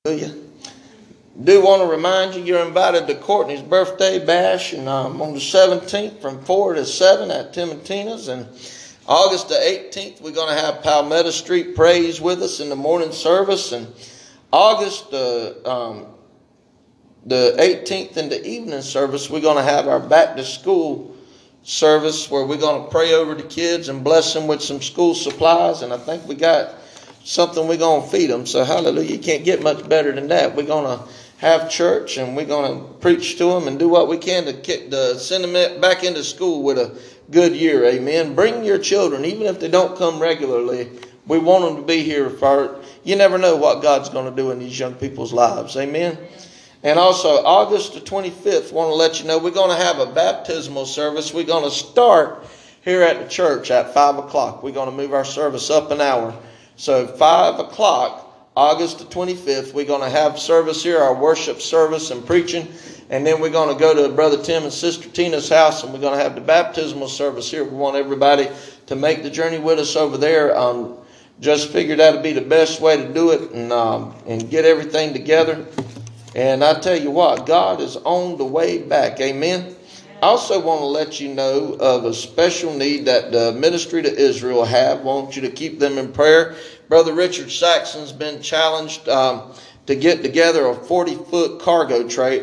Do want to remind you, you're invited to Courtney's birthday bash and on the 17th from 4 to 7 at Tim and Tina's. And August the 18th, we're going to have Palmetto Street Praise with us in the morning service. And August the 18th in the evening service, we're going to have our back to school service where we're going to pray over the kids and bless them with some school supplies. And I think we got something we're going to feed them. So hallelujah, you can't get much better than that. We're going to have church and we're going to preach to them and do what we can to send them back into school with a good year. Amen. Bring your children, even if they don't come regularly. We want them to be here for, you never know what God's going to do in these young people's lives. Amen. And also August the 25th, want to let you know we're going to have a baptismal service. We're going to start here at the church at 5 o'clock. We're going to move our service up an hour. So 5 o'clock, August the 25th, we're going to have service here, our worship service and preaching. And then we're going to go to Brother Tim and Sister Tina's house and we're going to have the baptismal service here. We want everybody to make the journey with us over there. Just figured that would be the best way to do it and get everything together. And I tell you what, God is on the way back. Amen. I also want to let you know of a special need that the Ministry to Israel have. I want you to keep them in prayer. Brother Richard Saxon's been challenged to get together a 40-foot cargo tray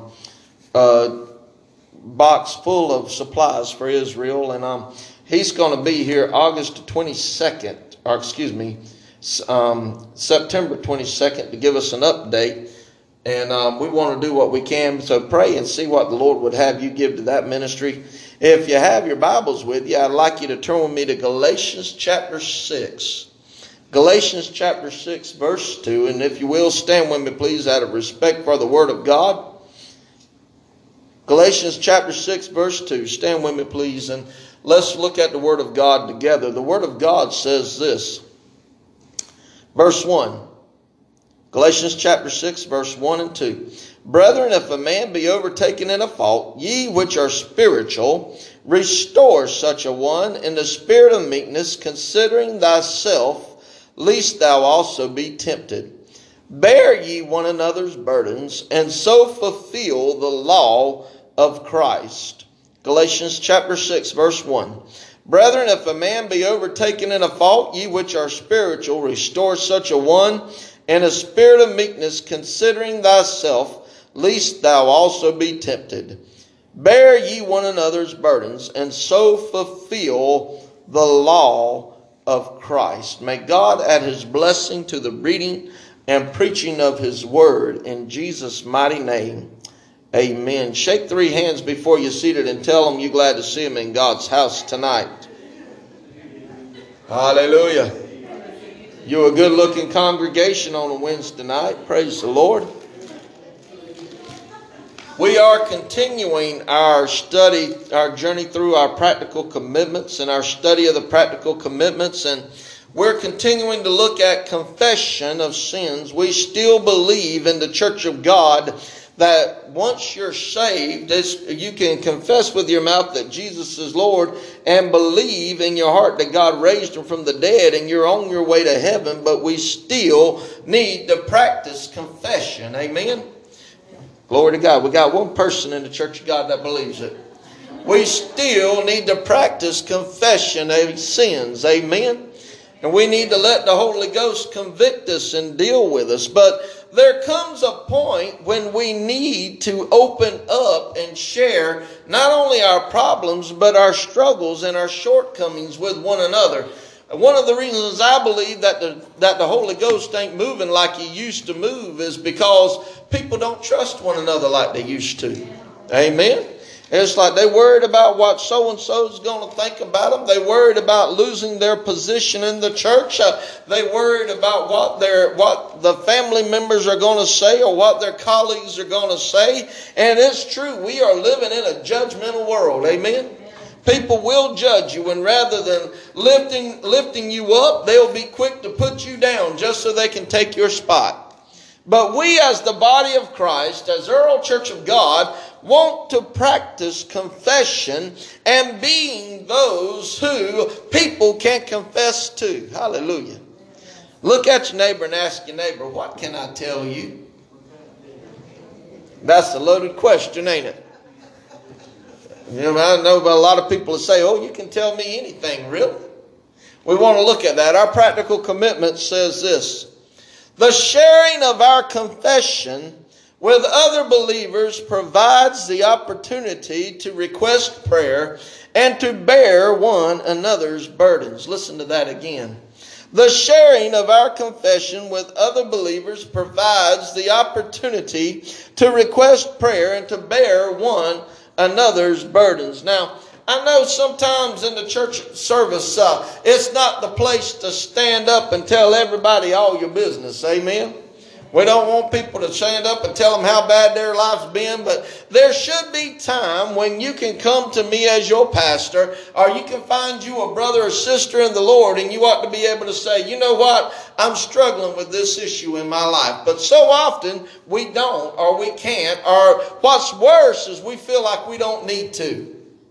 box full of supplies for Israel. And he's going to be here August 22nd, or September 22nd to give us an update. And we want to do what we can. So pray and see what the Lord would have you give to that ministry. If you have your Bibles with you, I'd like you to turn with me to Galatians chapter 6. Galatians chapter 6 verse 2. And if you will, stand with me please out of respect for the Word of God. Galatians chapter 6 verse 2. Stand with me please and let's look at the Word of God together. The Word of God says this. Verse 1. Galatians chapter 6 verse 1 and 2. Brethren, if a man be overtaken in a fault, ye which are spiritual, restore such a one in the spirit of meekness, considering thyself, lest thou also be tempted. Bear ye one another's burdens, and so fulfill the law of Christ. Galatians chapter 6 verse 1. Brethren, if a man be overtaken in a fault, ye which are spiritual, restore such a one in a spirit of meekness, considering thyself, lest thou also be tempted. Bear ye one another's burdens, and so fulfill the law of Christ. May God add his blessing to the reading and preaching of his word in Jesus' mighty name. Amen. Shake 3 hands before you're seated and tell them you're glad to see them in God's house tonight. Hallelujah. You're a good-looking congregation on a Wednesday night. Praise the Lord. We are continuing our study, our journey through our practical commitments and our study of the practical commitments. And we're continuing to look at confession of sins. We still believe in the Church of God that once you're saved, you can confess with your mouth that Jesus is Lord and believe in your heart that God raised him from the dead and you're on your way to heaven, but we still need to practice confession. Amen? Glory to God. We got one person in the Church of God that believes it. We still need to practice confession of sins. Amen? And we need to let the Holy Ghost convict us and deal with us. But there comes a point when we need to open up and share not only our problems, but our struggles and our shortcomings with one another. One of the reasons I believe that the Holy Ghost ain't moving like he used to move is because people don't trust one another like they used to. Amen. It's like they're worried about what so-and-so is going to think about them. They're worried about losing their position in the church. They're worried about what the family members are going to say or what their colleagues are going to say. And it's true, we are living in a judgmental world. Amen. People will judge you, and rather than lifting you up, they'll be quick to put you down just so they can take your spot. But we as the body of Christ, as Earl Church of God, want to practice confession and being those who people can confess to. Hallelujah. Look at your neighbor and ask your neighbor, what can I tell you? That's a loaded question, ain't it? You know, I know about a lot of people that say, oh, you can tell me anything, really? We want to look at that. Our practical commitment says this. The sharing of our confession with other believers provides the opportunity to request prayer and to bear one another's burdens. Listen to that again. The sharing of our confession with other believers provides the opportunity to request prayer and to bear one another's burdens. Now, I know sometimes in the church service, it's not the place to stand up and tell everybody all your business. Amen? We don't want people to stand up and tell them how bad their life's been, but there should be time when you can come to me as your pastor, or you can find you a brother or sister in the Lord, and you ought to be able to say, you know what, I'm struggling with this issue in my life. But so often we don't, or we can't, or what's worse is we feel like we don't need to.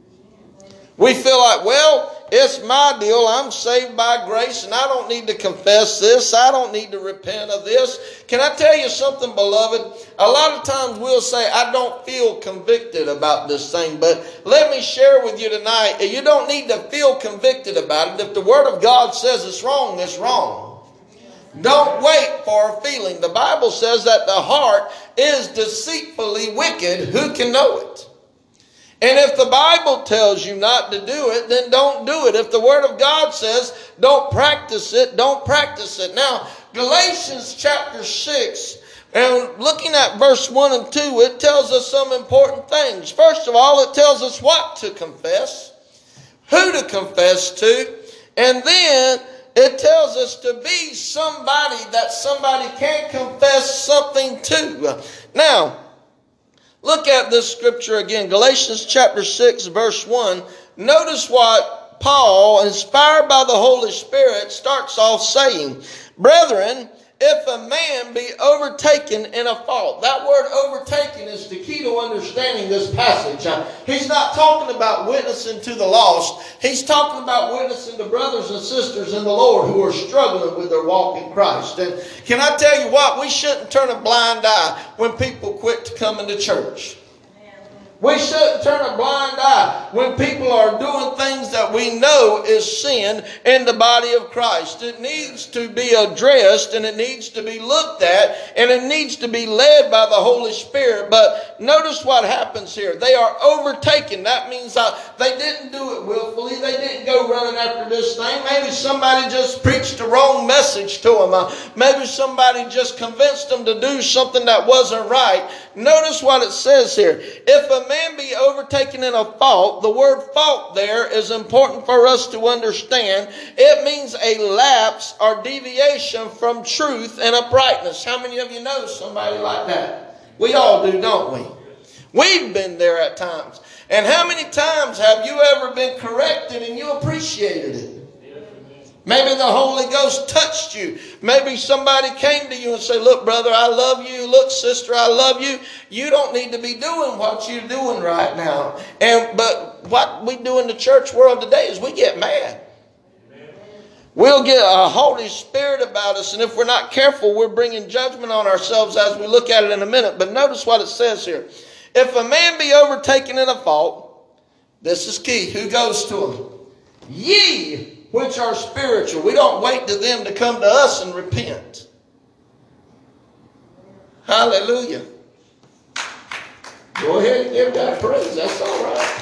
We feel like, well, it's my deal. I'm saved by grace and I don't need to confess this. I don't need to repent of this. Can I tell you something, beloved? A lot of times we'll say, I don't feel convicted about this thing. But let me share with you tonight, you don't need to feel convicted about it. If the Word of God says it's wrong, it's wrong. Don't wait for a feeling. The Bible says that the heart is deceitfully wicked. Who can know it? And if the Bible tells you not to do it, then don't do it. If the Word of God says don't practice it, don't practice it. Now, Galatians chapter 6, and looking at verse 1 and 2, it tells us some important things. First of all, it tells us what to confess, who to confess to, and then it tells us to be somebody that somebody can confess something to. Now, look at this scripture again, Galatians chapter 6, verse 1. Notice what Paul, inspired by the Holy Spirit, starts off saying. Brethren, if a man be overtaken in a fault. That word overtaken is the key to understanding this passage. He's not talking about witnessing to the lost. He's talking about witnessing to brothers and sisters in the Lord who are struggling with their walk in Christ. And can I tell you what? We shouldn't turn a blind eye when people quit coming to church. We shouldn't turn a blind eye when people are doing things that we know is sin in the body of Christ. It needs to be addressed and it needs to be looked at and it needs to be led by the Holy Spirit. But notice what happens here. They are overtaken. That means they didn't do it willfully. They didn't go running after this thing. Maybe somebody just preached the wrong message to them. Maybe somebody just convinced them to do something that wasn't right. Notice what it says here. If a man be overtaken in a fault, the word fault there is important for us to understand. It means a lapse or deviation from truth and uprightness. How many of you know somebody like that? We all do, don't we? We've been there at times. And how many times have you ever been corrected and you appreciated it? Maybe the Holy Ghost touched you. Maybe somebody came to you and said, look, brother, I love you. Look, sister, I love you. You don't need to be doing what you're doing right now. But what we do in the church world today is we get mad. We'll get a Holy Spirit about us. And if we're not careful, we're bringing judgment on ourselves as we look at it in a minute. But notice what it says here. If a man be overtaken in a fault, this is key. Who goes to him? Ye which are spiritual. We don't wait to them to come to us and repent. Hallelujah. Go ahead and give God praise. That's all right.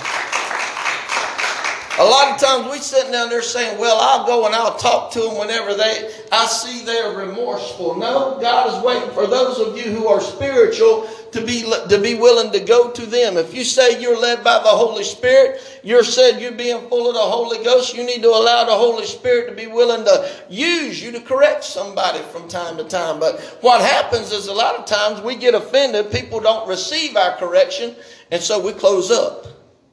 A lot of times we sitting down there saying, well, I'll go and I'll talk to them whenever I see they're remorseful. No, God is waiting for those of you who are spiritual to be willing to go to them. If you say you're led by the Holy Spirit, you're being full of the Holy Ghost, you need to allow the Holy Spirit to be willing to use you to correct somebody from time to time. But what happens is a lot of times we get offended. People don't receive our correction, and so we close up.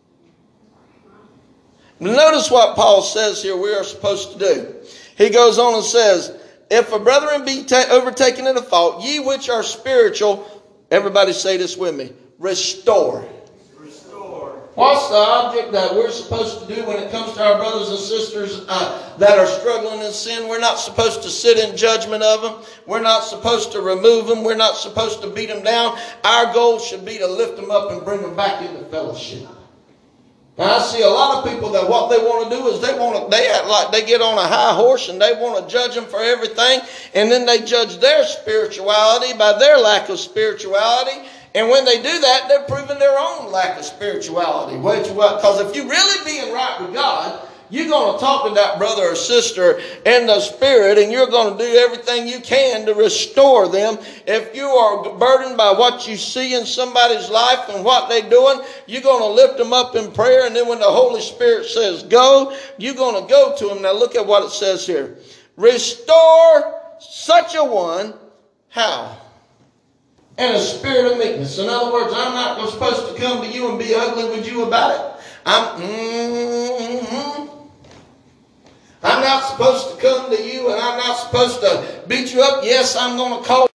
Notice what Paul says here we are supposed to do. He goes on and says, if a brethren be overtaken in a fault, ye which are spiritual, everybody say this with me, restore. What's the object that we're supposed to do when it comes to our brothers and sisters that are struggling in sin? We're not supposed to sit in judgment of them. We're not supposed to remove them. We're not supposed to beat them down. Our goal should be to lift them up and bring them back into fellowship. Now, I see a lot of people that what they want to do is they act like they get on a high horse and they want to judge them for everything, and then they judge their spirituality by their lack of spirituality. And when they do that, they're proving their own lack of spirituality. Because if you're really being right with God, you're going to talk to that brother or sister in the Spirit, and you're going to do everything you can to restore them. If you are burdened by what you see in somebody's life and what they're doing, you're going to lift them up in prayer. And then when the Holy Spirit says go, you're going to go to them. Now look at what it says here. Restore such a one. How? And a spirit of meekness. In other words, I'm not supposed to come to you and be ugly with you about it. I'm not supposed to come to you and I'm not supposed to beat you up. Yes, I'm going to call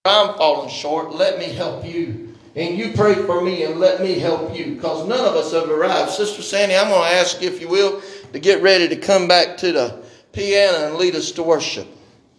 I'm falling short. Let me help you. And you pray for me and let me help you. Because none of us have arrived. Sister Sandy, I'm going to ask you, if you will, to get ready to come back to the piano and lead us to worship.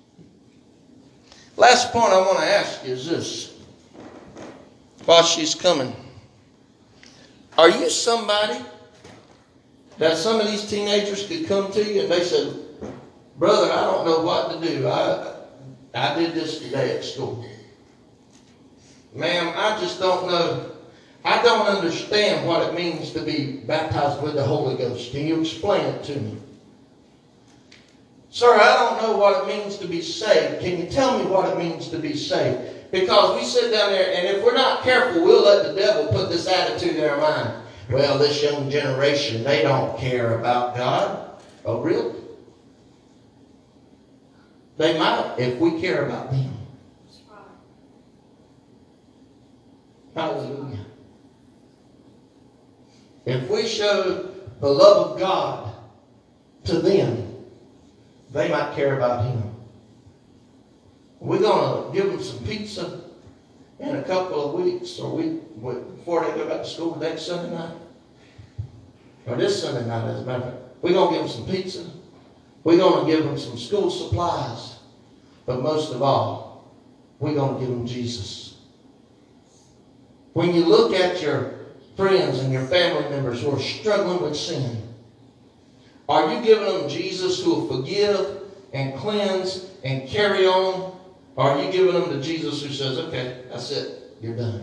Last point I want to ask you is this. While she's coming. Are you somebody that some of these teenagers could come to you and they said, brother, I don't know what to do. I did this today at school. Ma'am, I just don't know. I don't understand what it means to be baptized with the Holy Ghost. Can you explain it to me? Sir, I don't know what it means to be saved. Can you tell me what it means to be saved? Because we sit down there, and if we're not careful, we'll let the devil put this attitude in our mind. Well, this young generation, they don't care about God. Oh, really? They might if we care about them. Hallelujah. If we show the love of God to them, they might care about Him. We're going to give them some pizza in a couple of weeks or before they go back to school next Sunday night. Or this Sunday night, as a matter of fact. We're going to give them some pizza. We're going to give them some school supplies. But most of all, we're going to give them Jesus. When you look at your friends and your family members who are struggling with sin, are you giving them Jesus who will forgive and cleanse and carry on? Or are you giving them to Jesus who says, okay, that's it, you're done?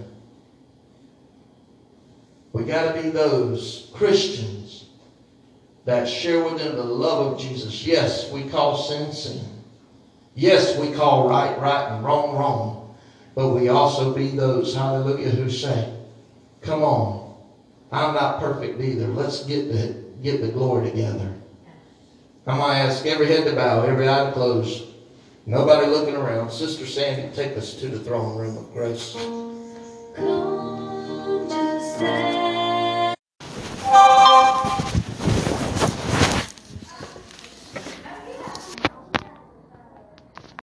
We got to be those Christians that share with them the love of Jesus. Yes, we call sin, sin. Yes, we call right, right, and wrong, wrong. But we also be those, hallelujah, who say, come on, I'm not perfect either. Let's get the glory together. I'm going to ask every head to bow, every eye to close. Nobody looking around. Sister Sandy, take us to the throne room of grace. Come to stay.